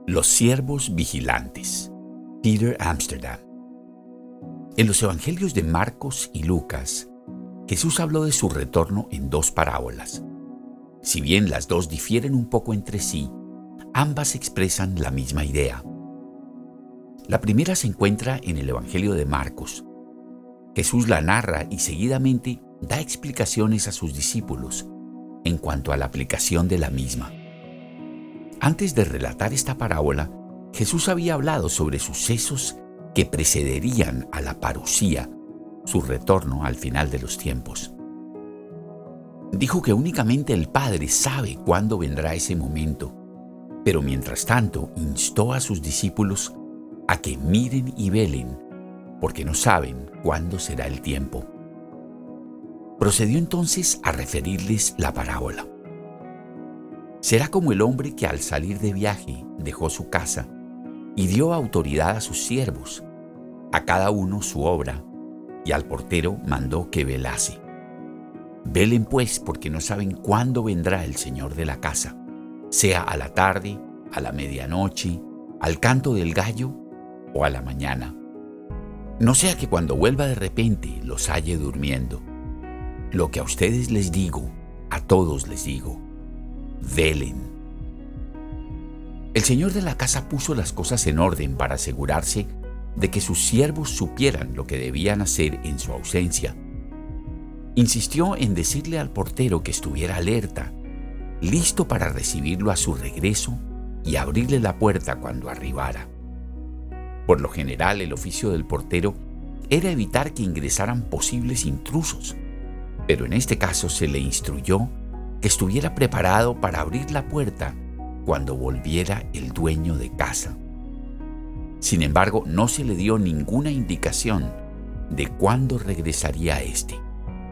Los siervos vigilantes. Peter Amsterdam. En los evangelios de Marcos y Lucas, Jesús habló de su retorno en dos parábolas. Si bien las dos difieren un poco entre sí, ambas expresan la misma idea. La primera se encuentra en el evangelio de Marcos. Jesús la narra y seguidamente da explicaciones a sus discípulos en cuanto a la aplicación de la misma. Antes de relatar esta parábola, Jesús había hablado sobre sucesos que precederían a la parusía, su retorno al final de los tiempos. Dijo que únicamente el Padre sabe cuándo vendrá ese momento, pero mientras tanto instó a sus discípulos a que miren y velen, porque no saben cuándo será el tiempo. Procedió entonces a referirles la parábola. Será como el hombre que al salir de viaje dejó su casa y dio autoridad a sus siervos, a cada uno su obra, y al portero mandó que velase. Velen pues, porque no saben cuándo vendrá el Señor de la casa, sea a la tarde, a la medianoche, al canto del gallo o a la mañana. No sea que cuando vuelva de repente los halle durmiendo. Lo que a ustedes les digo, a todos les digo: velen. El Señor de la casa puso las cosas en orden para asegurarse de que sus siervos supieran lo que debían hacer en su ausencia. Insistió en decirle al portero que estuviera alerta, listo para recibirlo a su regreso y abrirle la puerta cuando arribara. Por lo general, el oficio del portero era evitar que ingresaran posibles intrusos, pero en este caso se le instruyó que estuviera preparado para abrir la puerta cuando volviera el dueño de casa. Sin embargo, no se le dio ninguna indicación de cuándo regresaría éste.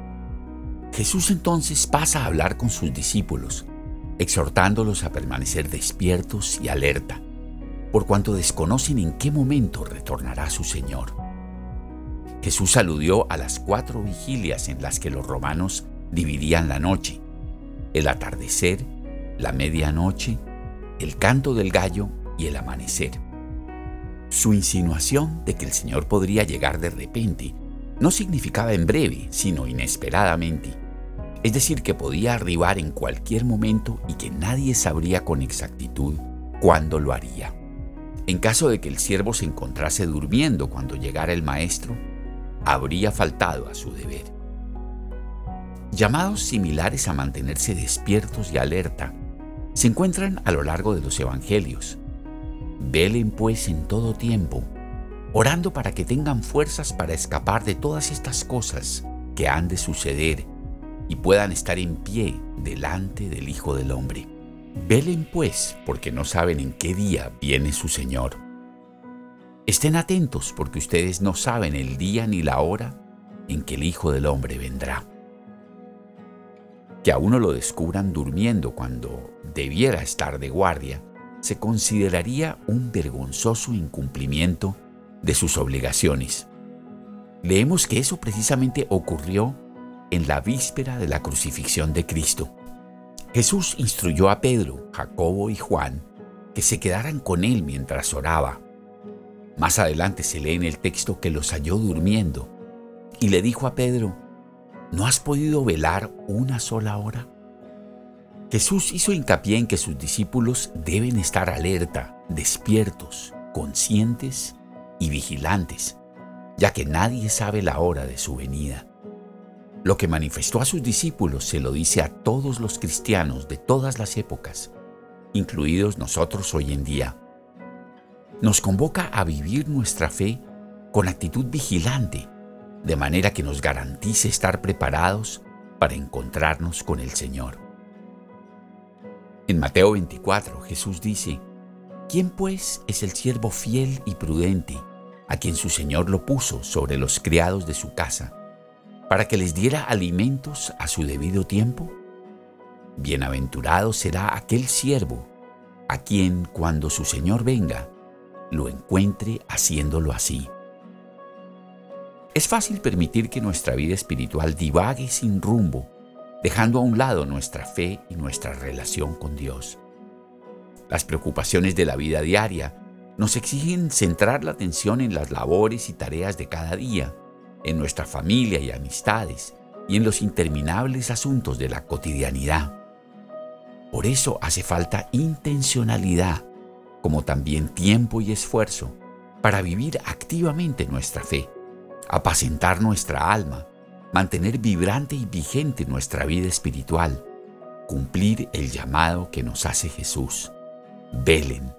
Jesús entonces pasa a hablar con sus discípulos, exhortándolos a permanecer despiertos y alerta, por cuanto desconocen en qué momento retornará su Señor. Jesús aludió a las 4 vigilias en las que los romanos dividían la noche: el atardecer, la medianoche, el canto del gallo y el amanecer. Su insinuación de que el Señor podría llegar de repente no significaba en breve, sino inesperadamente. Es decir, que podía arribar en cualquier momento y que nadie sabría con exactitud cuándo lo haría. En caso de que el siervo se encontrase durmiendo cuando llegara el maestro, habría faltado a su deber. Llamados similares a mantenerse despiertos y alerta se encuentran a lo largo de los evangelios. Velen pues en todo tiempo, orando para que tengan fuerzas para escapar de todas estas cosas que han de suceder y puedan estar en pie delante del Hijo del Hombre. Velen pues, porque no saben en qué día viene su Señor. Estén atentos, porque ustedes no saben el día ni la hora en que el Hijo del Hombre vendrá. Que a uno lo descubran durmiendo cuando debiera estar de guardia se consideraría un vergonzoso incumplimiento de sus obligaciones. Leemos que eso precisamente ocurrió en la víspera de la crucifixión de Cristo. Jesús instruyó a Pedro, Jacobo y Juan que se quedaran con él mientras oraba. Más adelante se lee en el texto que los halló durmiendo y le dijo a Pedro: ¿no has podido velar una sola hora? Jesús hizo hincapié en que sus discípulos deben estar alerta, despiertos, conscientes y vigilantes, ya que nadie sabe la hora de su venida. Lo que manifestó a sus discípulos se lo dice a todos los cristianos de todas las épocas, incluidos nosotros hoy en día. Nos convoca a vivir nuestra fe con actitud vigilante, de manera que nos garantice estar preparados para encontrarnos con el Señor. En Mateo 24, Jesús dice: ¿quién pues es el siervo fiel y prudente a quien su Señor lo puso sobre los criados de su casa, para que les diera alimentos a su debido tiempo? Bienaventurado será aquel siervo a quien, cuando su Señor venga, lo encuentre haciéndolo así. Es fácil permitir que nuestra vida espiritual divague sin rumbo, dejando a un lado nuestra fe y nuestra relación con Dios. Las preocupaciones de la vida diaria nos exigen centrar la atención en las labores y tareas de cada día, en nuestra familia y amistades, y en los interminables asuntos de la cotidianidad. Por eso hace falta intencionalidad, como también tiempo y esfuerzo, para vivir activamente nuestra fe, apacentar nuestra alma, mantener vibrante y vigente nuestra vida espiritual, cumplir el llamado que nos hace Jesús. Velen.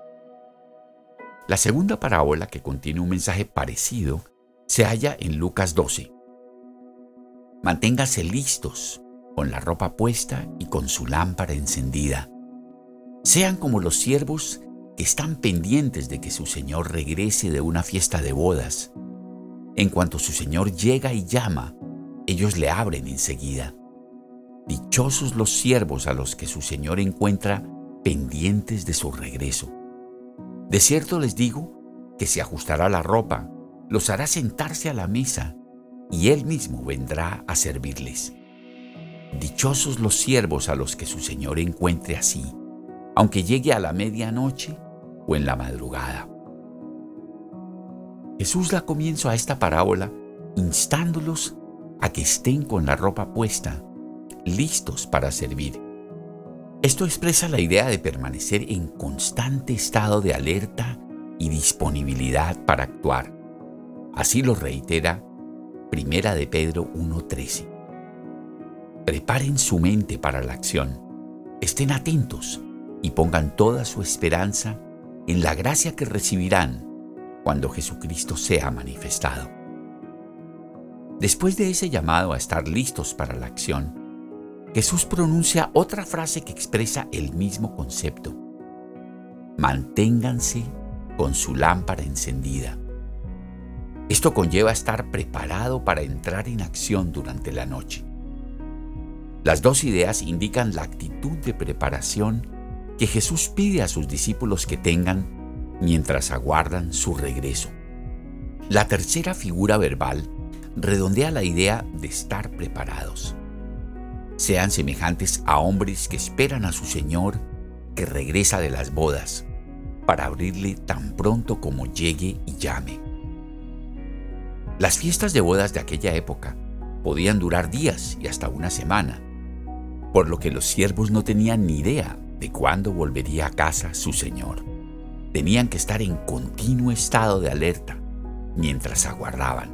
La segunda parábola, que contiene un mensaje parecido, se halla en Lucas 12. Manténganse listos, con la ropa puesta y con su lámpara encendida. Sean como los siervos que están pendientes de que su señor regrese de una fiesta de bodas. En cuanto su señor llega y llama, ellos le abren enseguida. Dichosos los siervos a los que su señor encuentra pendientes de su regreso. De cierto les digo que se ajustará la ropa, los hará sentarse a la mesa, y él mismo vendrá a servirles. Dichosos los siervos a los que su señor encuentre así, aunque llegue a la medianoche o en la madrugada. Jesús da comienzo a esta parábola instándolos a que estén con la ropa puesta, listos para servir. Esto expresa la idea de permanecer en constante estado de alerta y disponibilidad para actuar. Así lo reitera 1 de Pedro 1:13. Preparen su mente para la acción, estén atentos y pongan toda su esperanza en la gracia que recibirán cuando Jesucristo sea manifestado. Después de ese llamado a estar listos para la acción, Jesús pronuncia otra frase que expresa el mismo concepto. Manténganse con su lámpara encendida. Esto conlleva estar preparado para entrar en acción durante la noche. Las dos ideas indican la actitud de preparación que Jesús pide a sus discípulos que tengan mientras aguardan su regreso. La tercera figura verbal redondea la idea de estar preparados. Sean semejantes a hombres que esperan a su Señor que regresa de las bodas, para abrirle tan pronto como llegue y llame. Las fiestas de bodas de aquella época podían durar días y hasta una semana, por lo que los siervos no tenían ni idea de cuándo volvería a casa su Señor. Tenían que estar en continuo estado de alerta mientras aguardaban.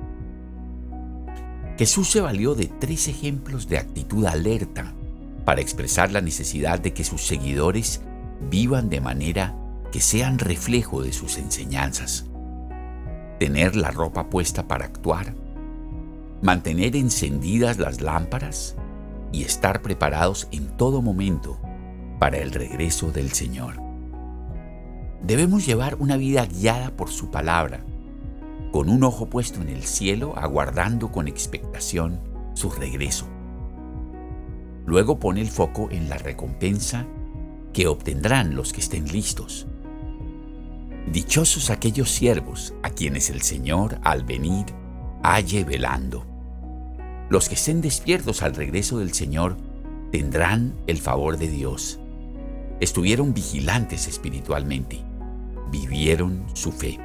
Jesús se valió de 3 ejemplos de actitud alerta para expresar la necesidad de que sus seguidores vivan de manera que sean reflejo de sus enseñanzas. Tener la ropa puesta para actuar, mantener encendidas las lámparas y estar preparados en todo momento para el regreso del Señor. Debemos llevar una vida guiada por su palabra, con un ojo puesto en el cielo, aguardando con expectación su regreso. Luego pone el foco en la recompensa que obtendrán los que estén listos. Dichosos aquellos siervos a quienes el Señor, al venir, halle velando. Los que estén despiertos al regreso del Señor tendrán el favor de Dios. Estuvieron vigilantes espiritualmente, vivieron su fe.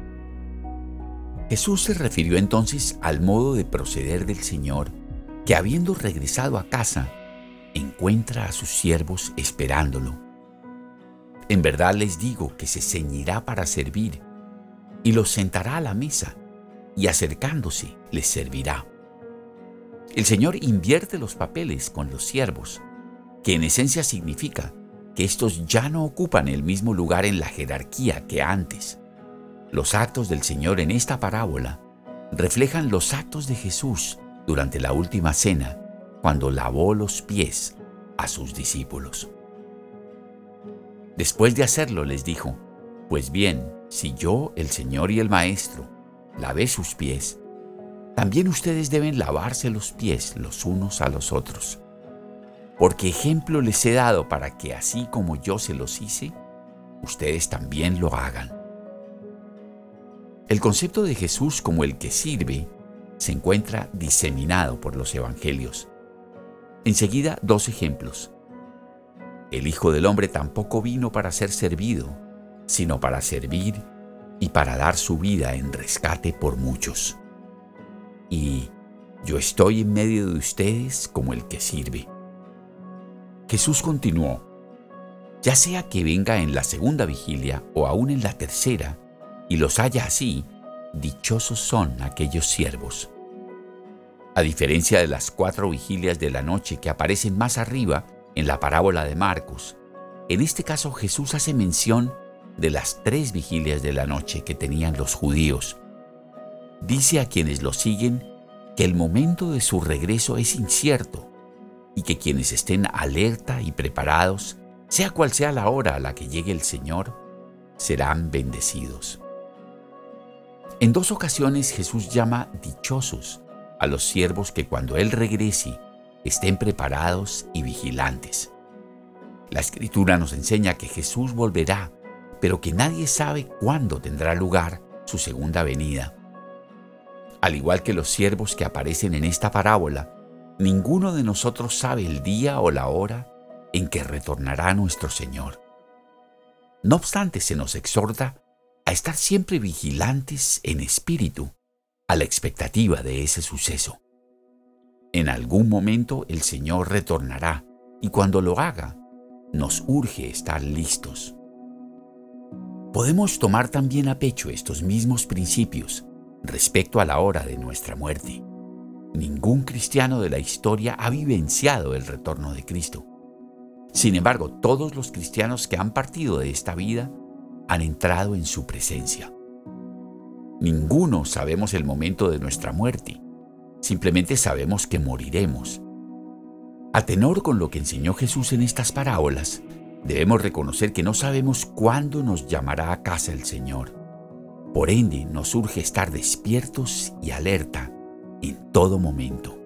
Jesús se refirió entonces al modo de proceder del Señor, que habiendo regresado a casa, encuentra a sus siervos esperándolo. En verdad les digo que se ceñirá para servir, y los sentará a la mesa, y acercándose les servirá. El Señor invierte los papeles con los siervos, que en esencia significa que estos ya no ocupan el mismo lugar en la jerarquía que antes. Los actos del Señor en esta parábola reflejan los actos de Jesús durante la última cena, cuando lavó los pies a sus discípulos. Después de hacerlo les dijo: pues bien, si yo, el Señor y el Maestro, lavé sus pies, también ustedes deben lavarse los pies los unos a los otros. Porque ejemplo les he dado para que así como yo se los hice, ustedes también lo hagan. El concepto de Jesús como el que sirve se encuentra diseminado por los evangelios. Enseguida, 2 ejemplos. El Hijo del Hombre tampoco vino para ser servido, sino para servir y para dar su vida en rescate por muchos. Y yo estoy en medio de ustedes como el que sirve. Jesús continuó: ya sea que venga en la segunda vigilia o aún en la tercera, y los haya así, dichosos son aquellos siervos. A diferencia de las 4 vigilias de la noche que aparecen más arriba en la parábola de Marcos, en este caso Jesús hace mención de las 3 vigilias de la noche que tenían los judíos. Dice a quienes lo siguen que el momento de su regreso es incierto y que quienes estén alerta y preparados, sea cual sea la hora a la que llegue el Señor, serán bendecidos. En 2 ocasiones Jesús llama dichosos a los siervos que cuando Él regrese estén preparados y vigilantes. La Escritura nos enseña que Jesús volverá, pero que nadie sabe cuándo tendrá lugar su segunda venida. Al igual que los siervos que aparecen en esta parábola, ninguno de nosotros sabe el día o la hora en que retornará nuestro Señor. No obstante, se nos exhorta a estar siempre vigilantes en espíritu, a la expectativa de ese suceso. En algún momento el Señor retornará, y cuando lo haga, nos urge estar listos. Podemos tomar también a pecho estos mismos principios respecto a la hora de nuestra muerte. Ningún cristiano de la historia ha vivenciado el retorno de Cristo. Sin embargo, todos los cristianos que han partido de esta vida han entrado en su presencia. Ninguno sabemos el momento de nuestra muerte, simplemente sabemos que moriremos. A tenor con lo que enseñó Jesús en estas parábolas, debemos reconocer que no sabemos cuándo nos llamará a casa el Señor. Por ende, nos urge estar despiertos y alerta en todo momento.